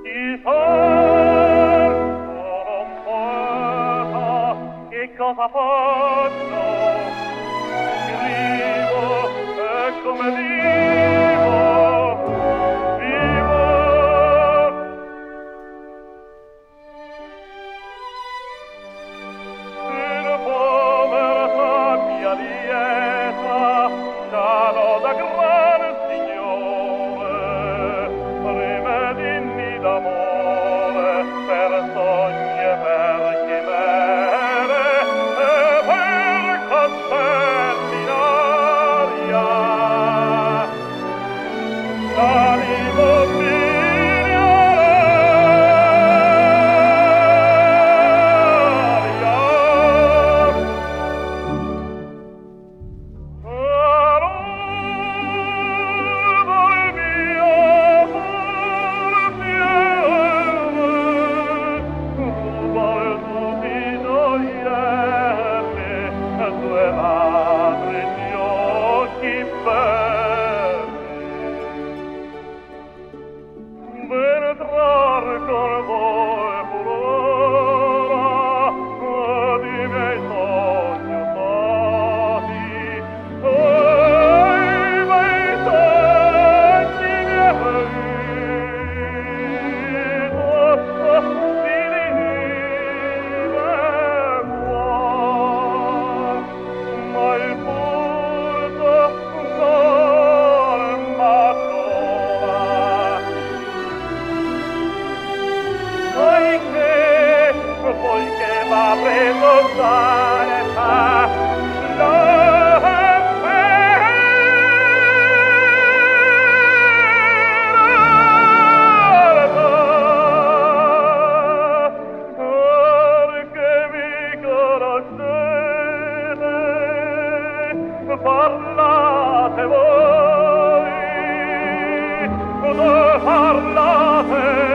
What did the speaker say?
Il sole sono un poeta, che cosa faccio? Scrivo e come vivo, vivo. In povera mia lieta, sarò da gran signore, rimedini d'amore per sogni e per chimere e per castelli in aria. L'animo poiché va preso sarà perché mi conoscete, parlate voi, parlate